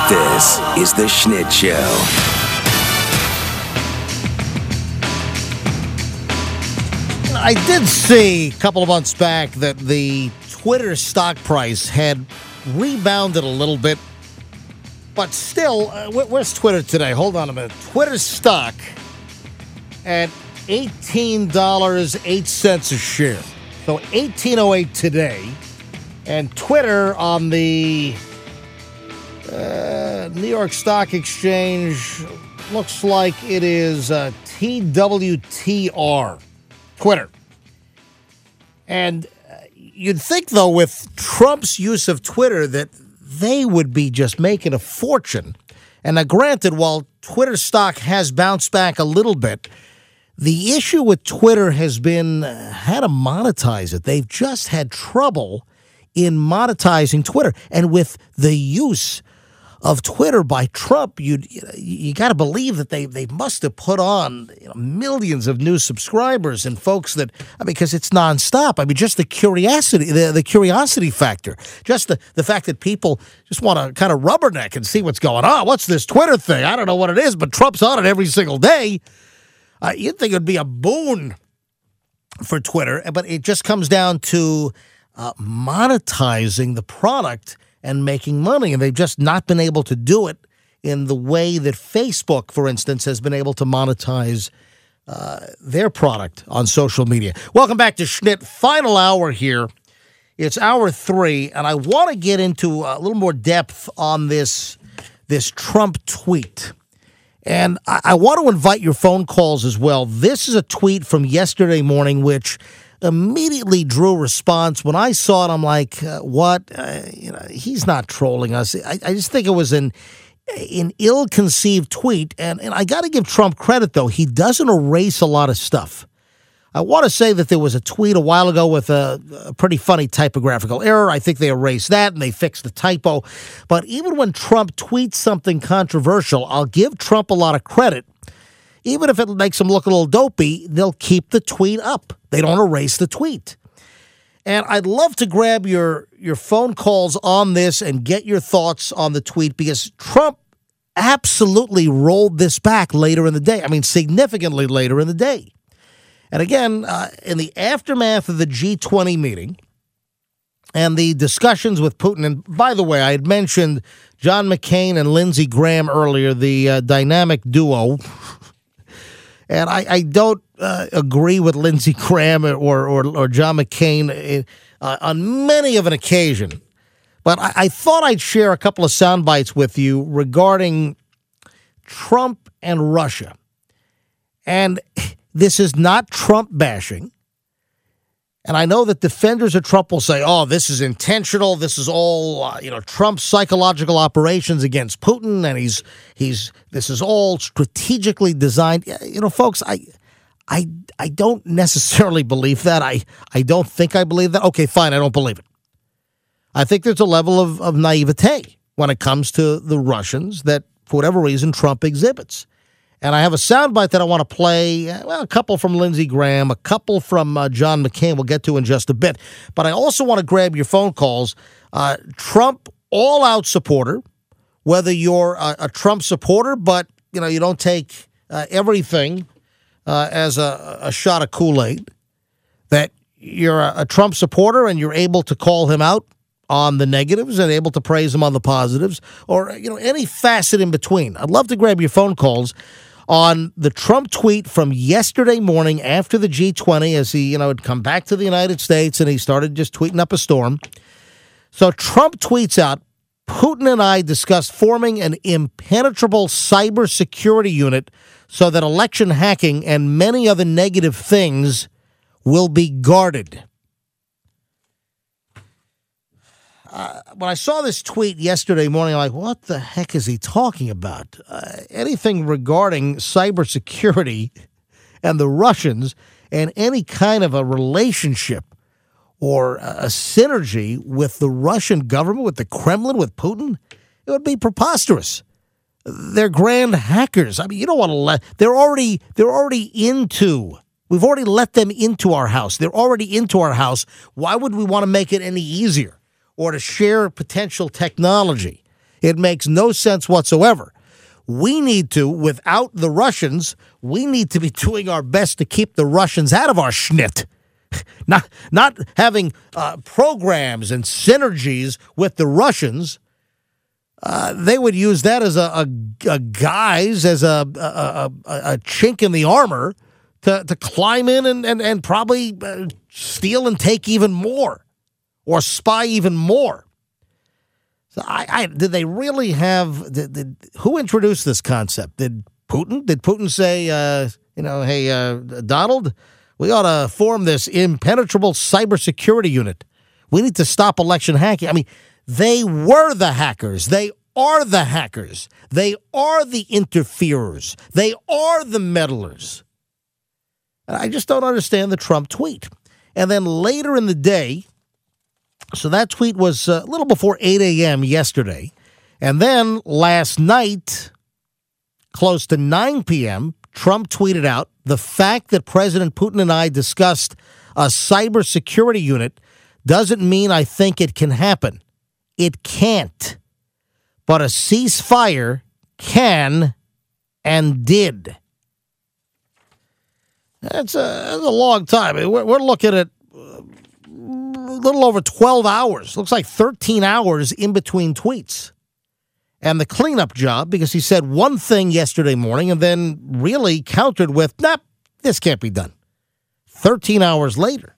This is The Schnitt Show. I did see a couple of months back that the Twitter stock price had rebounded a little bit, but still, where's Twitter today? Hold on a minute. Twitter stock at $18.08 a share. So $18.08 today. And Twitter on the New York Stock Exchange looks like it is TWTR. Twitter. And you'd think, though, with Trump's use of Twitter that they would be just making a fortune. And now, granted, while Twitter stock has bounced back a little bit, the issue with Twitter has been how to monetize it. They've just had trouble in monetizing Twitter. And with the use of Twitter by Trump, you got to believe that they must have put on millions of new subscribers and folks that, because it's nonstop. I mean, just the curiosity factor, just the fact that people just want to kind of rubberneck and see what's going on. What's this Twitter thing? I don't know what it is, but Trump's on it every single day. You'd think it would be a boon for Twitter, but it just comes down to monetizing the product and making money, and they've just not been able to do it in the way that Facebook, for instance, has been able to monetize their product on social media. Welcome back to Schnitt. Final hour here. It's hour 3, and I want to get into a little more depth on this Trump tweet. And I want to invite your phone calls as well. This is a tweet from yesterday morning, which immediately drew a response. When I saw it, I'm like, what? He's not trolling us. I just think it was an ill-conceived tweet. And I got to give Trump credit, though. He doesn't erase a lot of stuff. I want to say that there was a tweet a while ago with a pretty funny typographical error. I think they erased that and they fixed the typo. But even when Trump tweets something controversial, I'll give Trump a lot of credit. Even if it makes him look a little dopey, they'll keep the tweet up. They don't erase the tweet. And I'd love to grab your phone calls on this and get your thoughts on the tweet, because Trump absolutely rolled this back later in the day. I mean, significantly later in the day. And again, in the aftermath of the G20 meeting and the discussions with Putin, and by the way, I had mentioned John McCain and Lindsey Graham earlier, the dynamic duo. And I don't agree with Lindsey Graham or John McCain on many of an occasion. But I thought I'd share a couple of sound bites with you regarding Trump and Russia. And this is not Trump bashing. And I know that defenders of Trump will say, oh, this is intentional. This is all, Trump's psychological operations against Putin. And this is all strategically designed. Folks, I don't necessarily believe that. I don't think I believe that. Okay, fine. I don't believe it. I think there's a level of naivete when it comes to the Russians that, for whatever reason, Trump exhibits. And I have a soundbite that I want to play, a couple from Lindsey Graham, a couple from John McCain we'll get to in just a bit. But I also want to grab your phone calls. Trump all-out supporter, whether you're a Trump supporter, but you don't take everything as a shot of Kool-Aid, that you're a Trump supporter and you're able to call him out on the negatives and able to praise him on the positives, or any facet in between. I'd love to grab your phone calls on the Trump tweet from yesterday morning after the G20, as he had come back to the United States and he started just tweeting up a storm. So Trump tweets out, Putin and I discussed forming an impenetrable cybersecurity unit so that election hacking and many other negative things will be guarded. When I saw this tweet yesterday morning, I'm like, what the heck is he talking about? Anything regarding cybersecurity and the Russians and any kind of a relationship or a synergy with the Russian government, with the Kremlin, with Putin, it would be preposterous. They're grand hackers. I mean, you don't want to let, they're already into, we've already let them into our house. They're already into our house. Why would we want to make it any easier or to share potential technology? It makes no sense whatsoever. We need to, without the Russians, we need to be doing our best to keep the Russians out of our schnit. Not having programs and synergies with the Russians. They would use that as a guise, as a chink in the armor to climb in and probably steal and take even more or spy even more. So did they really have, who introduced this concept? Did Putin? Did Putin say, hey, Donald, we ought to form this impenetrable cybersecurity unit. We need to stop election hacking. I mean, they were the hackers. They are the hackers. They are the interferers. They are the meddlers. I just don't understand the Trump tweet. And then later in the day, so that tweet was a little before 8 a.m. yesterday. And then last night, close to 9 p.m., Trump tweeted out, the fact that President Putin and I discussed a cybersecurity unit doesn't mean I think it can happen. It can't. But a ceasefire can and did. That's a long time. We're looking at a little over 12 hours. Looks like 13 hours in between tweets. And the cleanup job, because he said one thing yesterday morning and then really countered with, this can't be done. 13 hours later.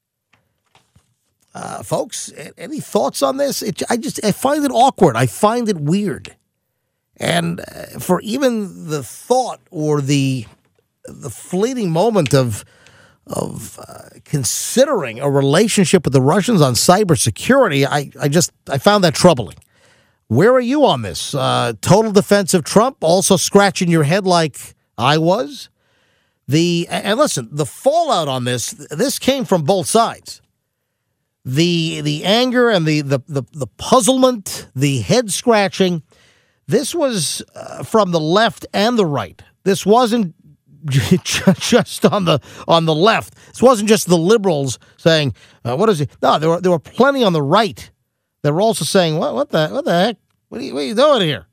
Folks, any thoughts on this? I find it awkward. I find it weird. And for even the thought or the fleeting moment of considering a relationship with the Russians on cybersecurity, I found that troubling. Where are you on this? Total defense of Trump, also scratching your head like I was? And listen, the fallout on this came from both sides. The anger and the puzzlement, the head scratching, this was from the left and the right. This wasn't just on the left. This wasn't just the liberals saying, "What is it?" No, there were plenty on the right that were also saying, "What the heck? What are you doing here?"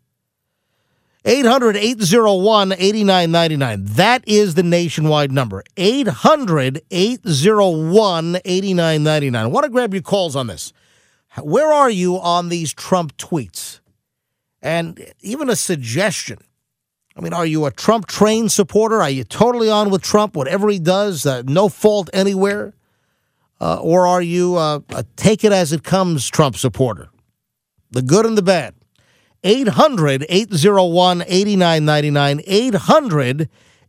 800-801-8999. That is the nationwide number. 800-801-8999. I want to grab your calls on this. Where are you on these Trump tweets? And even a suggestion. I mean, are you a Trump train supporter? Are you totally on with Trump, whatever he does, no fault anywhere? Or are you a take it as it comes Trump supporter? The good and the bad. 800-801-8999.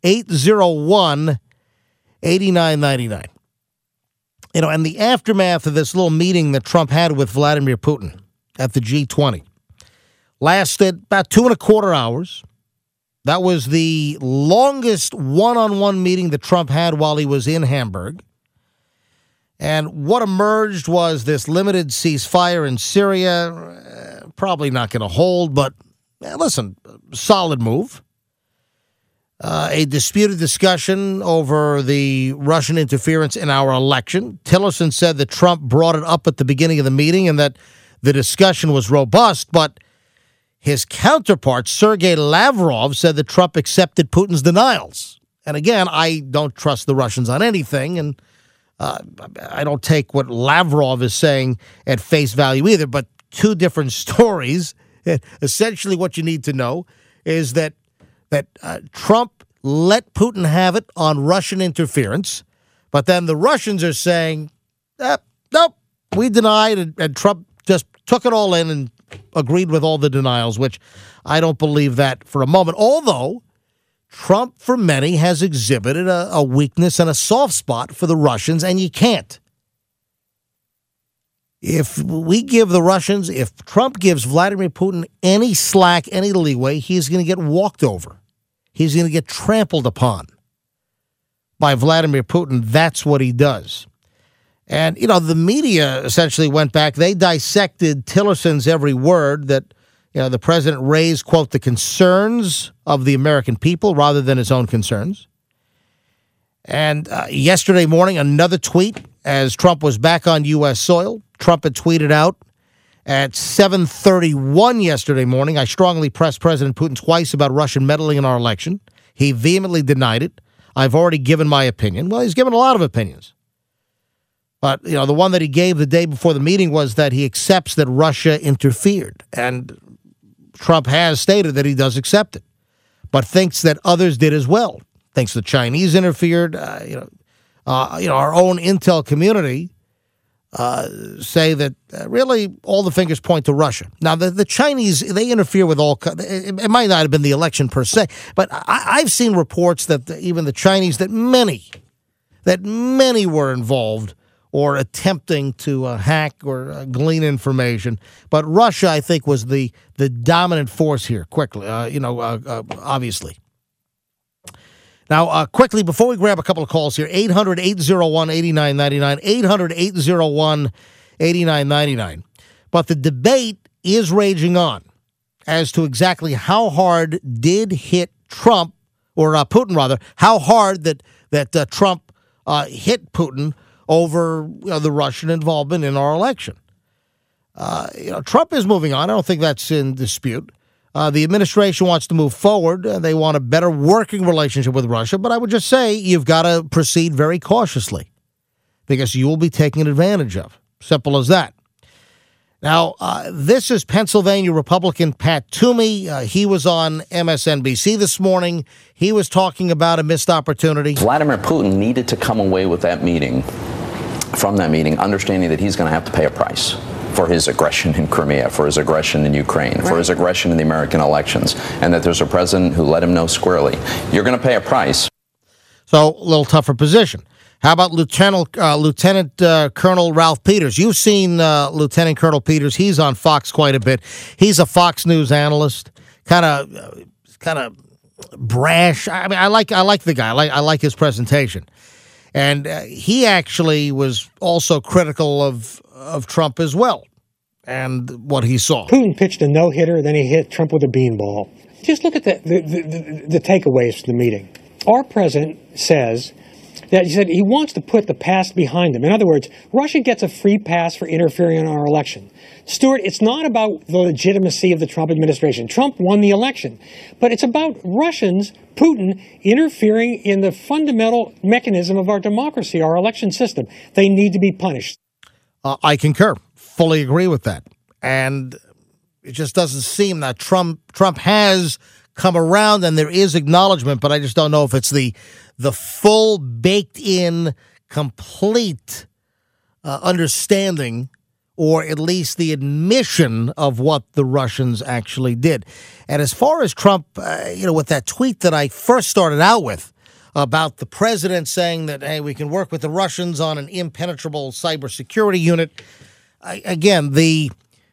800-801-8999. And the aftermath of this little meeting that Trump had with Vladimir Putin at the G20 lasted about 2.25 hours. That was the longest one-on-one meeting that Trump had while he was in Hamburg. And what emerged was this limited ceasefire in Syria. Probably not going to hold, but listen, solid move. A disputed discussion over the Russian interference in our election. Tillerson said that Trump brought it up at the beginning of the meeting and that the discussion was robust, but his counterpart, Sergei Lavrov, said that Trump accepted Putin's denials. And again, I don't trust the Russians on anything, and I don't take what Lavrov is saying at face value either, but two different stories. Essentially what you need to know is that Trump let Putin have it on Russian interference, but then the Russians are saying, nope, we denied, and Trump just took it all in and agreed with all the denials, which I don't believe that for a moment, although Trump, for many, has exhibited a weakness and a soft spot for the Russians, and you can't. If Trump gives Vladimir Putin any slack, any leeway, he's going to get walked over. He's going to get trampled upon by Vladimir Putin. That's what he does. And, the media essentially went back. They dissected Tillerson's every word that, the president raised, quote, the concerns of the American people rather than his own concerns. And yesterday morning, another tweet as Trump was back on U.S. soil. Trump had tweeted out, At 7:31 yesterday morning, I strongly pressed President Putin twice about Russian meddling in our election. He vehemently denied it. I've already given my opinion. Well, he's given a lot of opinions. But, the one that he gave the day before the meeting was that he accepts that Russia interfered. And Trump has stated that he does accept it, but thinks that others did as well. Thinks the Chinese interfered. Our own intel community say that really all the fingers point to Russia. Now, the Chinese, they interfere with all. It might not have been the election per se, but I've seen reports that even the Chinese, that many were involved or attempting to hack or glean information. But Russia, I think, was the dominant force here, quickly, obviously. Now, quickly, before we grab a couple of calls here, 800-801-8999, 800-801-8999. But the debate is raging on as to exactly how hard did hit Trump, or Putin, rather, how hard that Trump hit Putin over the Russian involvement in our election. Trump is moving on. I don't think that's in dispute. The administration wants to move forward. They want a better working relationship with Russia. But I would just say you've got to proceed very cautiously because you will be taken advantage of. Simple as that. Now, this is Pennsylvania Republican Pat Toomey. He was on MSNBC this morning. He was talking about a missed opportunity. Vladimir Putin needed to come away with from that meeting, understanding that he's going to have to pay a price for his aggression in Crimea, for his aggression in Ukraine, for his aggression in the American elections, and that there's a president who let him know squarely, you're going to pay a price. So, a little tougher position. How about Lieutenant Colonel Ralph Peters? You've seen Lieutenant Colonel Peters. He's on Fox quite a bit. He's a Fox News analyst, kind of brash. I mean, I like the guy. I like his presentation. And he actually was also critical of Trump as well and what he saw. Putin pitched a no-hitter, then he hit Trump with a beanball. Just look at the takeaways from the meeting. Our president says that he wants to put the past behind him. In other words, Russia gets a free pass for interfering in our election. Stuart, it's not about the legitimacy of the Trump administration. Trump won the election. But it's about Russians, Putin, interfering in the fundamental mechanism of our democracy, our election system. They need to be punished. I concur. Fully agree with that. And it just doesn't seem that Trump has come around, and there is acknowledgement, but I just don't know if it's the full, baked-in, complete understanding, or at least the admission of what the Russians actually did. And as far as Trump, with that tweet that I first started out with about the president saying that, hey, we can work with the Russians on an impenetrable cybersecurity unit, again, the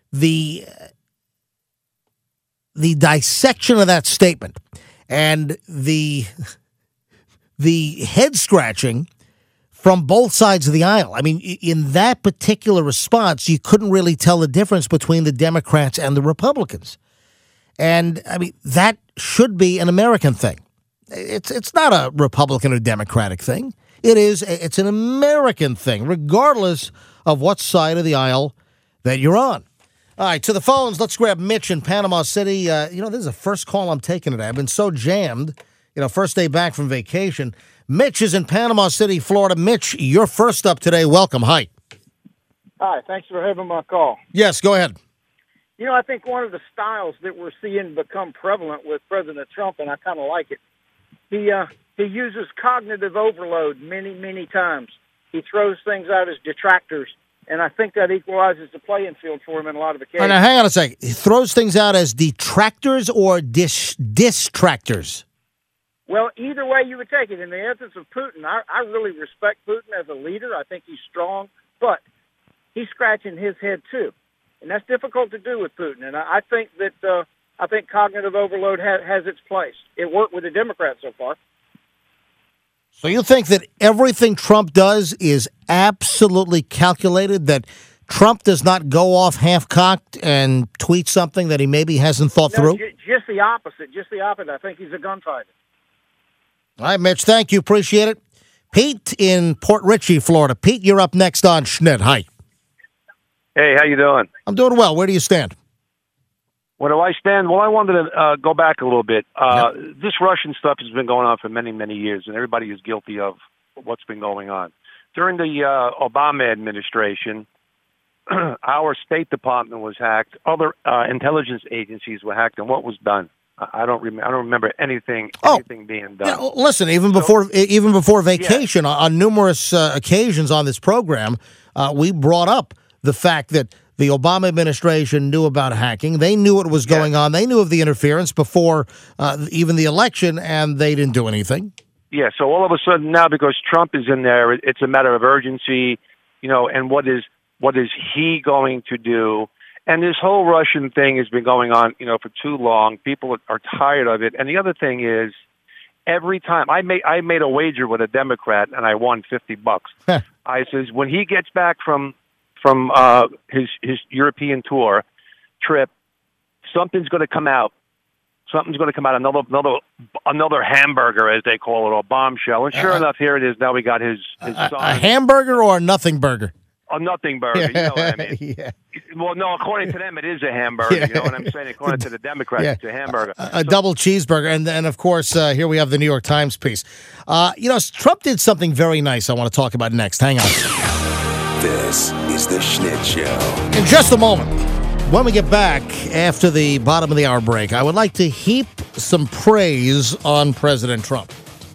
dissection of that statement and the head scratching from both sides of the aisle. I mean, in that particular response, you couldn't really tell the difference between the Democrats and the Republicans. And I mean, that should be an American thing. It's not a Republican or Democratic thing. It's an American thing, regardless of what side of the aisle that you're on. All right, to the phones. Let's grab Mitch in Panama City. This is the first call I'm taking today. I've been so jammed. First day back from vacation. Mitch is in Panama City, Florida. Mitch, you're first up today. Welcome. Hi. Hi. Thanks for having my call. Yes, go ahead. I think one of the styles that we're seeing become prevalent with President Trump, and I kind of like it, he uses cognitive overload many, many times. He throws things out as detractors, and I think that equalizes the playing field for him in a lot of occasions. Now, hang on a second. He throws things out as detractors or distractors? Well, either way you would take it. In the essence of Putin, I really respect Putin as a leader. I think he's strong, but he's scratching his head too, and that's difficult to do with Putin. And I think that cognitive overload has its place. It worked with the Democrats so far. So you think that everything Trump does is absolutely calculated, that Trump does not go off half-cocked and tweet something that he maybe hasn't thought through? Just the opposite. I think he's a gunfighter. All right, Mitch, thank you. Appreciate it. Pete in Port Richey, Florida. Pete, you're up next on Schnitt. Hi. Hey, how you doing? I'm doing well. Where do you stand? Where do I stand? Well, I wanted to go back a little bit. This Russian stuff has been going on for many, many years, and everybody is guilty of what's been going on. During the Obama administration, our State Department was hacked. Other intelligence agencies were hacked, and what was done? I don't remember anything being done. Yeah, listen, even before vacation, on numerous occasions on this program, we brought up the fact that the Obama administration knew about hacking. They knew what was going on. They knew of the interference before even the election, and they didn't do anything. Yeah, so all of a sudden now, because Trump is in there, it's a matter of urgency, and what is he going to do? And this whole Russian thing has been going on, for too long. People are tired of it. And the other thing is, every time I made a wager with a Democrat and I won $50. I says when he gets back from his European tour trip, something's going to come out. Something's going to come out. Another hamburger, as they call it, or bombshell. And sure enough, here it is. Now we got his son. A hamburger or a nothing burger? A nothing burger, you know what I mean? Yeah. Well, no, according to them, it is a hamburger. You know what I'm saying? According to the Democrats, it's a hamburger. A double cheeseburger. And then, of course, here we have the New York Times piece. Trump did something very nice I want to talk about next. Hang on. This is the Schnitt Show. In just a moment, when we get back after the bottom of the hour break, I would like to heap some praise on President Trump.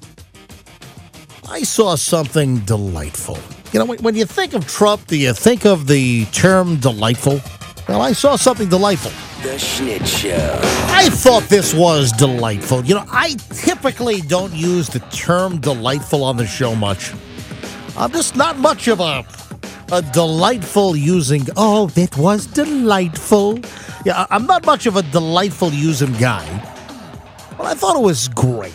I saw something delightful. When you think of Trump, do you think of the term delightful? Well, I saw something delightful. The Schnitt Show. I thought this was delightful. I typically don't use the term delightful on the show much. I'm just not much of a delightful using, that was delightful. Yeah, I'm not much of a delightful using guy. But I thought it was great.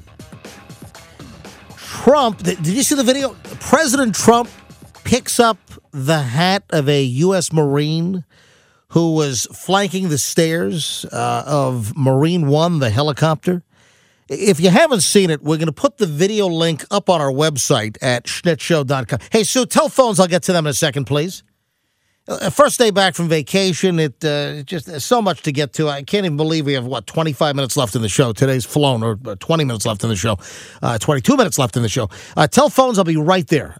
Trump, did you see the video? President Trump picks up the hat of a U.S. Marine who was flanking the stairs of Marine One, the helicopter. If you haven't seen it, we're going to put the video link up on our website at schnittshow.com. Hey, Sue, tell phones. I'll get to them in a second, please. First day back from vacation, it just there's so much to get to. I can't even believe we have, 25 minutes left in the show. Today's flown, or 20 minutes left in the show. 22 minutes left in the show. Tell phones, I'll be right there.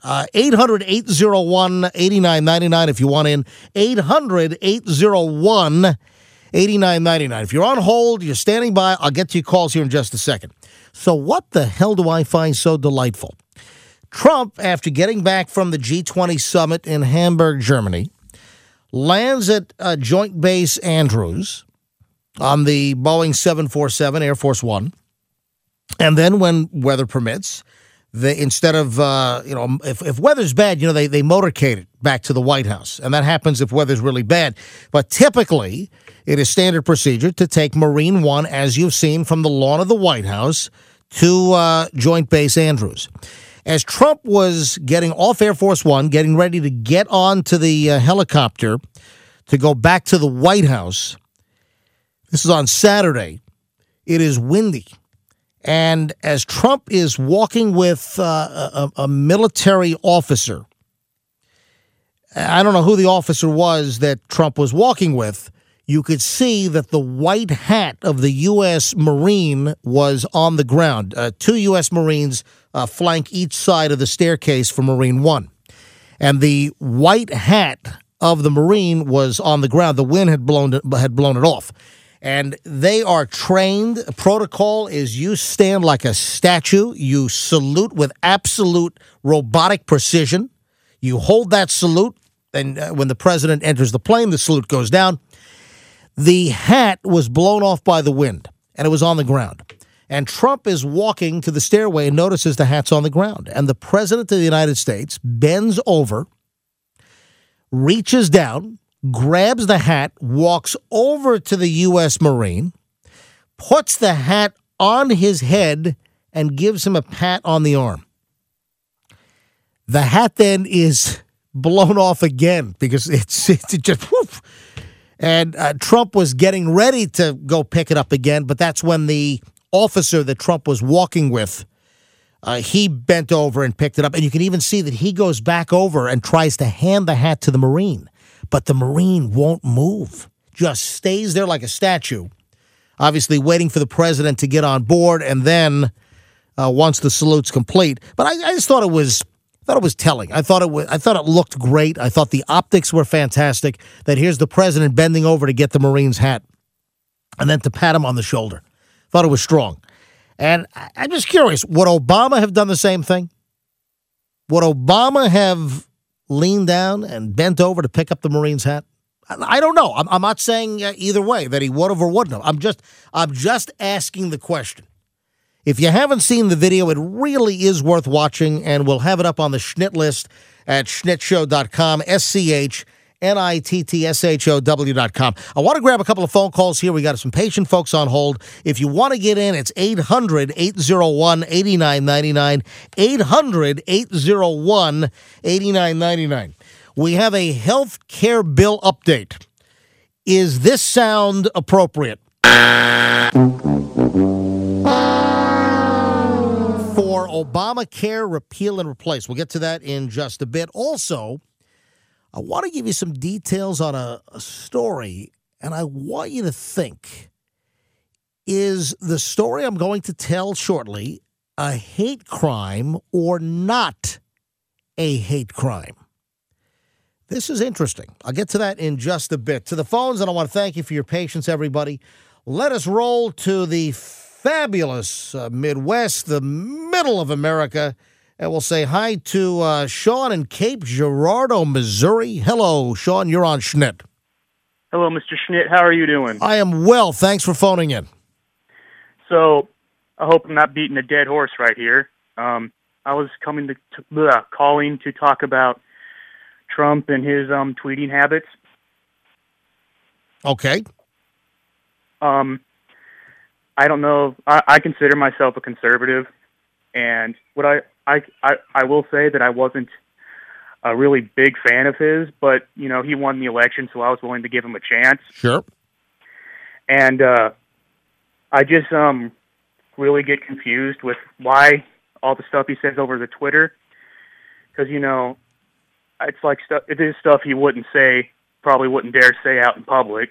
800-801-8999 if you want in. 800-801-8999. If you're on hold, you're standing by, I'll get to your calls here in just a second. So what the hell do I find so delightful? Trump, after getting back from the G20 summit in Hamburg, Germany, lands at Joint Base Andrews on the Boeing 747 Air Force One. And then when weather permits, instead of, if weather's bad, they motorcade it back to the White House. And that happens if weather's really bad. But typically, it is standard procedure to take Marine One, as you've seen from the lawn of the White House, to Joint Base Andrews. As Trump was getting off Air Force One, getting ready to get onto the helicopter to go back to the White House, this is on Saturday, it is windy. And as Trump is walking with a military officer, I don't know who the officer was that Trump was walking with, you could see that the white hat of the U.S. Marine was on the ground. 2 U.S. Marines flank each side of the staircase for Marine One. And the white hat of the Marine was on the ground. The wind had blown it off. And they are trained. Protocol is you stand like a statue. You salute with absolute robotic precision. You hold that salute. And when the president enters the plane, the salute goes down. The hat was blown off by the wind, and it was on the ground. And Trump is walking to the stairway and notices the hat's on the ground. And the president of the United States bends over, reaches down, grabs the hat, walks over to the U.S. Marine, puts the hat on his head, and gives him a pat on the arm. The hat then is blown off again because it's just whoof. And Trump was getting ready to go pick it up again, but that's when the officer that Trump was walking with, he bent over and picked it up. And you can even see that he goes back over and tries to hand the hat to the Marine. but the Marine won't move, just stays there like a statue, obviously waiting for the president to get on board, and then once the salute's complete. But I just thought it was telling. I thought it looked great. I thought the optics were fantastic. That here's the president bending over to get the Marine's hat, and then to pat him on the shoulder. Thought it was strong. And I'm just curious, would Obama have done the same thing? Would Obama have leaned down and bent over to pick up the Marine's hat? I don't know. I'm not saying either way that he would have or wouldn't have. I'm just asking the question. If you haven't seen the video, it really is worth watching, and we'll have it up on the Schnitt list at schnitzshow.com, SCHNITTSHOW.com. I want to grab a couple of phone calls here. We got some patient folks on hold. If you want to get in, it's 800-801-8999, 800-801-8999. We have a health care bill update. Is this sound appropriate? For Obamacare repeal and replace. We'll get to that in just a bit. Also, I want to give you some details on a story, and I want you to think, is the story I'm going to tell shortly a hate crime or not a hate crime? This is interesting. I'll get to that in just a bit. To the phones, and I want to thank you for your patience, everybody. Let us roll to the fabulous Midwest, the middle of America, and we'll say hi to Sean in Cape Girardeau, Missouri. Hello, Sean. You're on Schnitt. Hello, Mr. Schnitt. How are you doing? I am well. Thanks for phoning in. So, I hope I'm not beating a dead horse right here. I was calling to talk about Trump and his tweeting habits. Okay. I don't know. I consider myself a conservative, and what I will say that I wasn't a really big fan of his, but he won the election, so I was willing to give him a chance. Sure. And I just really get confused with why all the stuff he says over the Twitter, because it's like stuff. It is stuff he wouldn't say, probably wouldn't dare say out in public.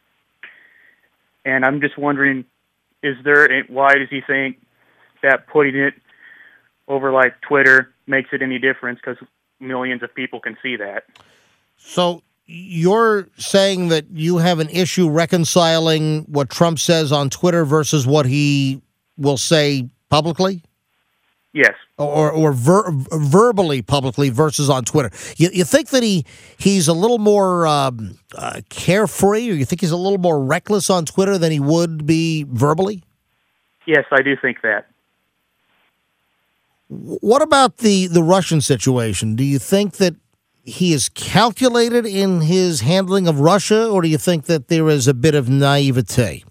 And I'm just wondering, why does he think that putting it over like Twitter makes it any difference? Because millions of people can see that. So you're saying that you have an issue reconciling what Trump says on Twitter versus what he will say publicly? Yes. Or verbally publicly versus on Twitter. You think that he's a little more carefree, or you think he's a little more reckless on Twitter than he would be verbally? Yes, I do think that. What about the Russian situation? Do you think that he is calculated in his handling of Russia, or do you think that there is a bit of naivete?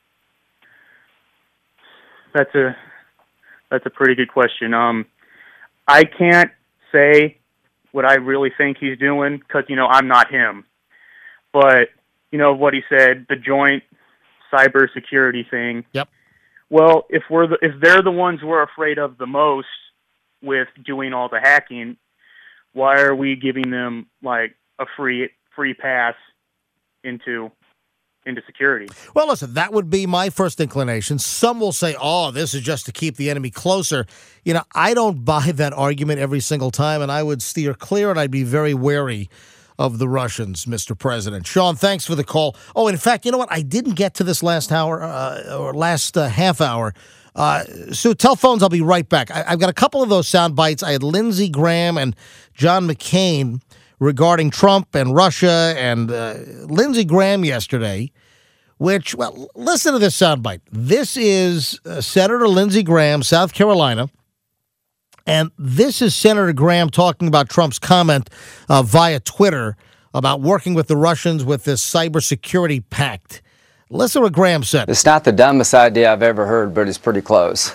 That's a pretty good question. I can't say what I really think he's doing because, I'm not him. But, what he said, the joint cybersecurity thing. Yep. Well, if they're the ones we're afraid of the most with doing all the hacking, why are we giving them like a free pass into security? Well, listen, that would be my first inclination. Some will say, oh, this is just to keep the enemy closer. I don't buy that argument every single time, and I would steer clear, and I'd be very wary of the Russians, Mr. President. Sean, thanks for the call. Oh, in fact, you know what? I didn't get to this last hour, or last half hour. So tell phones, I'll be right back. I've got a couple of those sound bites. I had Lindsey Graham and John McCain regarding Trump and Russia, and Lindsey Graham yesterday, which, well, listen to this soundbite. This is Senator Lindsey Graham, South Carolina, and this is Senator Graham talking about Trump's comment via Twitter about working with the Russians with this cybersecurity pact. Listen to what Graham said. It's not the dumbest idea I've ever heard, but it's pretty close.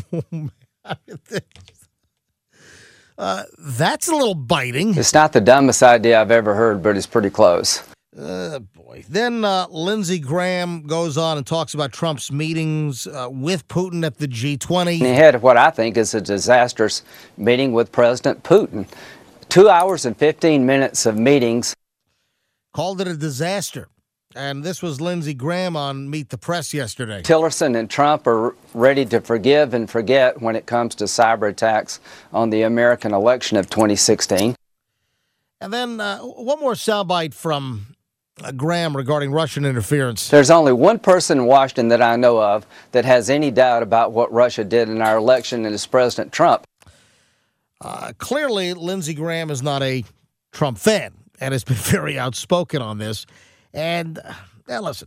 That's a little biting. It's not the dumbest idea I've ever heard, but it's pretty close. Boy. Then Lindsey Graham goes on and talks about Trump's meetings with Putin at the G20. He had what I think is a disastrous meeting with President Putin. 2 hours and 15 minutes of meetings. called it a disaster. And this was Lindsey Graham on Meet the Press yesterday. Tillerson and Trump are ready to forgive and forget when it comes to cyber attacks on the American election of 2016. And then one more soundbite from Graham regarding Russian interference. There's only one person in Washington that I know of that has any doubt about what Russia did in our election, and it's President Trump. Clearly, Lindsey Graham is not a Trump fan and has been very outspoken on this. And now listen,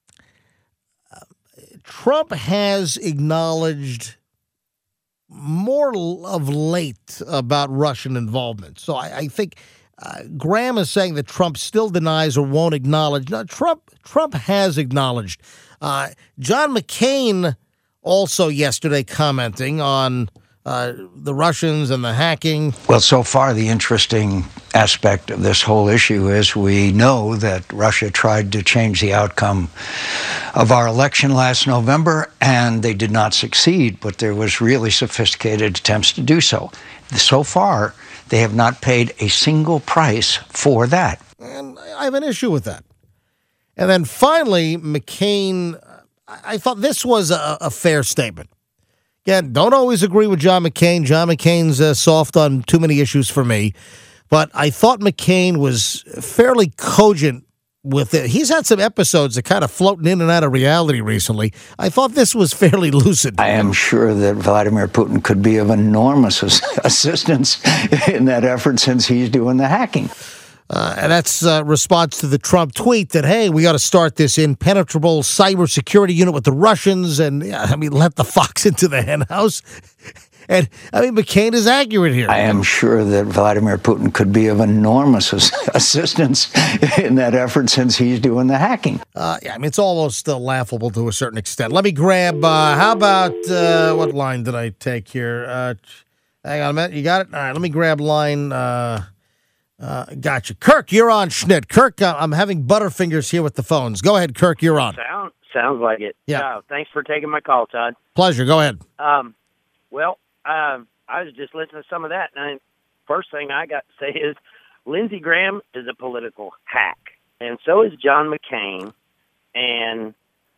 Trump has acknowledged more of late about Russian involvement. So I think Graham is saying that Trump still denies or won't acknowledge. No, Trump has acknowledged. John McCain also yesterday commenting on the Russians and the hacking. Well, so far, the interesting aspect of this whole issue is we know that Russia tried to change the outcome of our election last November, and they did not succeed, but there was really sophisticated attempts to do so. So far, they have not paid a single price for that. And I have an issue with that. And then finally, McCain, I thought this was a fair statement. Again, don't always agree with John McCain. John McCain's soft on too many issues for me. But I thought McCain was fairly cogent with it. He's had some episodes that kind of floating in and out of reality recently. I thought this was fairly lucid. I am sure that Vladimir Putin could be of enormous assistance in that effort since he's doing the hacking. And that's a response to the Trump tweet that, hey, we got to start this impenetrable cybersecurity unit with the Russians and, let the fox into the henhouse. And, McCain is accurate here. I am sure that Vladimir Putin could be of enormous assistance in that effort since he's doing the hacking. It's almost laughable to a certain extent. Let me grab, how about, what line did I take here? Hang on a minute. You got it? All right, let me grab line... Gotcha. Kirk, you're on Schnitt. Kirk, I'm having butterfingers here with the phones. Go ahead, Kirk, you're on. Sounds like it. Yeah. Thanks for taking my call, Todd. Pleasure. Go ahead. I was just listening to some of that, and first thing I got to say is Lindsey Graham is a political hack, and so is John McCain. And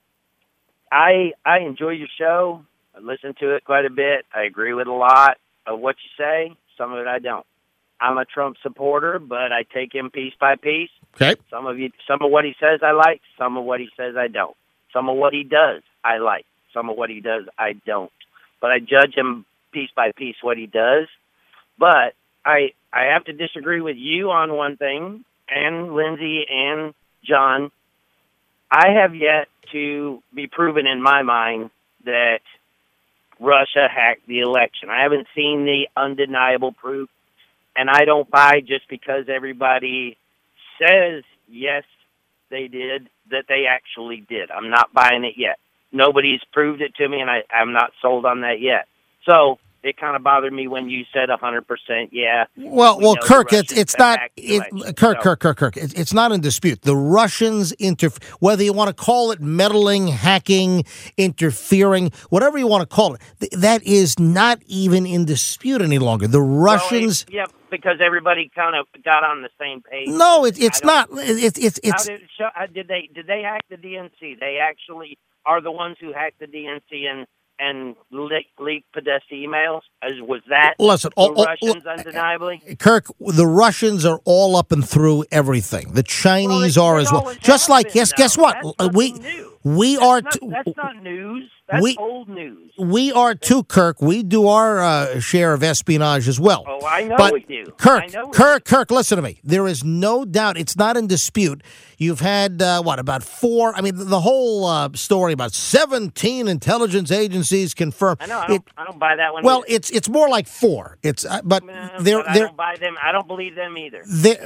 I enjoy your show. I listen to it quite a bit. I agree with a lot of what you say. Some of it I don't. I'm a Trump supporter, but I take him piece by piece. Okay. Some of what he says I like, some of what he says I don't. Some of what he does I like, some of what he does I don't. But I judge him piece by piece what he does. But I have to disagree with you on one thing, and Lindsey and John. I have yet to be proven in my mind that Russia hacked the election. I haven't seen the undeniable proof. And I don't buy just because everybody says, yes, they did, that they actually did. I'm not buying it yet. Nobody's proved it to me, and I'm not sold on that yet. So it kind of bothered me when you said 100%, yeah. Well, Kirk, it's not. Kirk. It's not in dispute. The Russians whether you want to call it meddling, hacking, interfering, whatever you want to call it, that is not even in dispute any longer. The Russians. Well, because everybody kind of got on the same page. No, it's not. It's. How did they hack the DNC? They actually are the ones who hacked the DNC and leaked Podesta emails? Was that the Russians undeniably? Kirk, the Russians are all up and through everything. The Chinese are as well. Just like, guess what? We are. That's not news. That's old news. We are too, Kirk. We do our share of espionage as well. Oh, I know we do. Kirk, listen to me. There is no doubt. It's not in dispute. You've had, about 4? The whole story about 17 intelligence agencies confirmed. I know. I don't buy that one. Well, either. It's more like 4. But I don't buy them. I don't believe them either.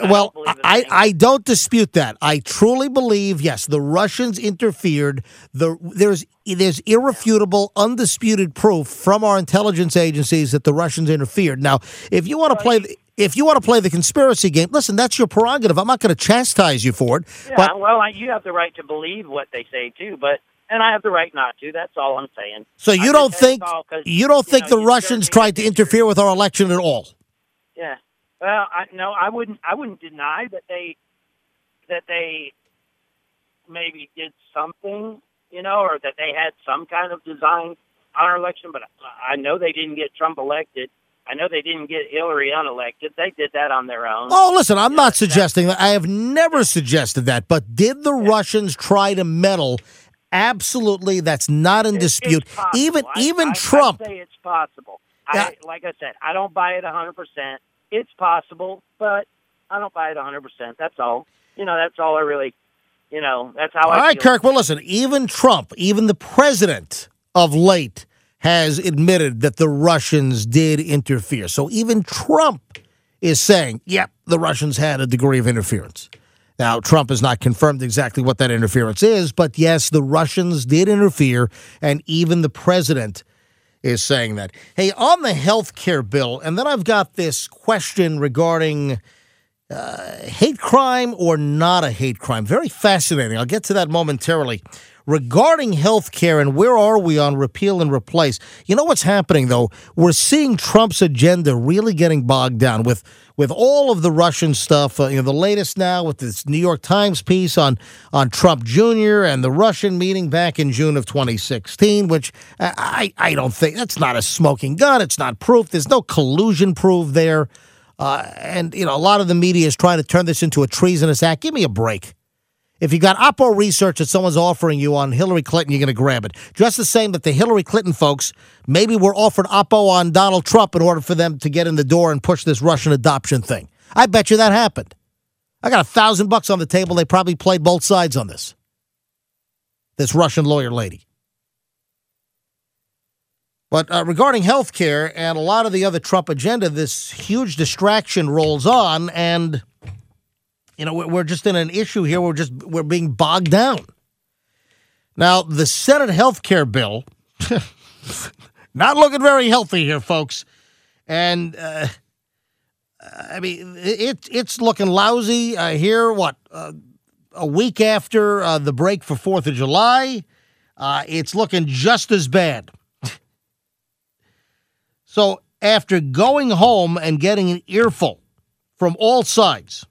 I don't dispute that. I truly believe, yes, the Russians interfered. There's irrefutable, undisputed proof from our intelligence agencies that the Russians interfered. Now, if you want to play the conspiracy game, listen, that's your prerogative. I'm not going to chastise you for it. Yeah, you have the right to believe what they say too, and I have the right not to. That's all I'm saying. So you don't think the Russians tried to interfere with our election at all? Yeah. Well, I wouldn't deny that they that they maybe did something, or that they had some kind of design on our election, but I know they didn't get Trump elected. I know they didn't get Hillary unelected. They did that on their own. Oh, listen, I'm not suggesting that. I have never suggested that. But did the Russians try to meddle? Absolutely, that's not in dispute. Even Trump. I say it's possible. Yeah. Like I said, I don't buy it 100%. It's possible, but I don't buy it 100%. That's all. That's all I really, that's how I feel. All right, Kirk, well, listen, even Trump, even the president of late has admitted that the Russians did interfere. So even Trump is saying, yep, the Russians had a degree of interference. Now, Trump has not confirmed exactly what that interference is, but yes, the Russians did interfere, and even the president is saying that. Hey, on the health care bill, and then I've got this question regarding hate crime or not a hate crime. Very fascinating. I'll get to that momentarily. Regarding health care and where are we on repeal and replace, you know what's happening, though? We're seeing Trump's agenda really getting bogged down with all of the Russian stuff. The latest now with this New York Times piece on Trump Jr. and the Russian meeting back in June of 2016, which I don't think, that's not a smoking gun. It's not proof. There's no collusion proof there. And a lot of the media is trying to turn this into a treasonous act. Give me a break. If you got Oppo research that someone's offering you on Hillary Clinton, you're going to grab it. Just the same that the Hillary Clinton folks maybe were offered Oppo on Donald Trump in order for them to get in the door and push this Russian adoption thing. I bet you that happened. I got $1,000 on the table. They probably played both sides on this. This Russian lawyer lady. But regarding health care and a lot of the other Trump agenda, this huge distraction rolls on, and we're just in an issue here. We're being bogged down. Now, the Senate health care bill, not looking very healthy here, folks. And, it's looking lousy here, a week after the break for 4th of July. It's looking just as bad. So after going home and getting an earful from all sides,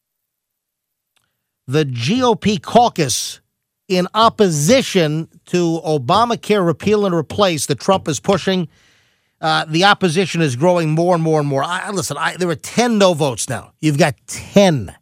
the GOP caucus in opposition to Obamacare repeal and replace that Trump is pushing, the opposition is growing more and more and more. There are 10 no votes now. You've got 10.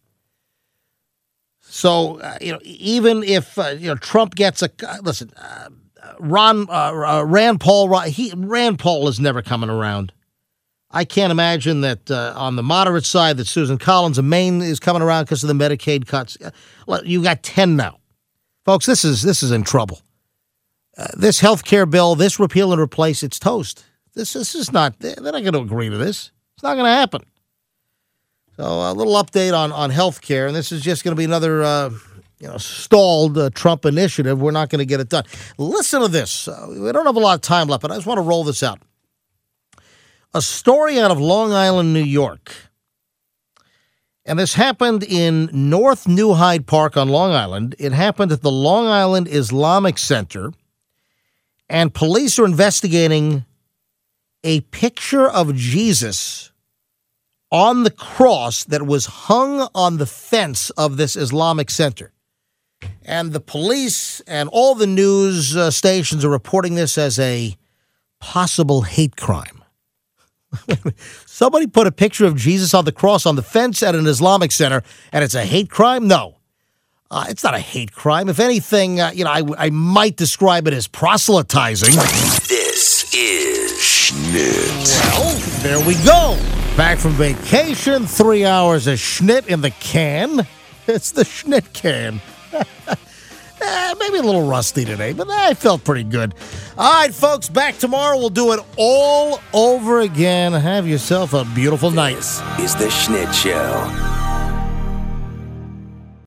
So, even if, Trump gets Rand Paul is never coming around. I can't imagine that on the moderate side that Susan Collins of Maine is coming around because of the Medicaid cuts. You got 10 now. Folks, this is in trouble. This health care bill, this repeal and replace, it's toast. This is not, they're not going to agree to this. It's not going to happen. So a little update on health care, and this is just going to be another stalled Trump initiative. We're not going to get it done. Listen to this. We don't have a lot of time left, but I just want to roll this out. A story out of Long Island, New York. And this happened in North New Hyde Park on Long Island. It happened at the Long Island Islamic Center. And police are investigating a picture of Jesus on the cross that was hung on the fence of this Islamic Center. And the police and all the news stations are reporting this as a possible hate crime. Somebody put a picture of Jesus on the cross on the fence at an Islamic center, and it's a hate crime? No. It's not a hate crime. If anything, I might describe it as proselytizing. This is Schnit. Well, there we go. Back from vacation, 3 hours of Schnit in the can. It's the Schnit can. Maybe a little rusty today, but I felt pretty good. All right, folks, back tomorrow. We'll do it all over again. Have yourself a beautiful night. This is the Schnit Show.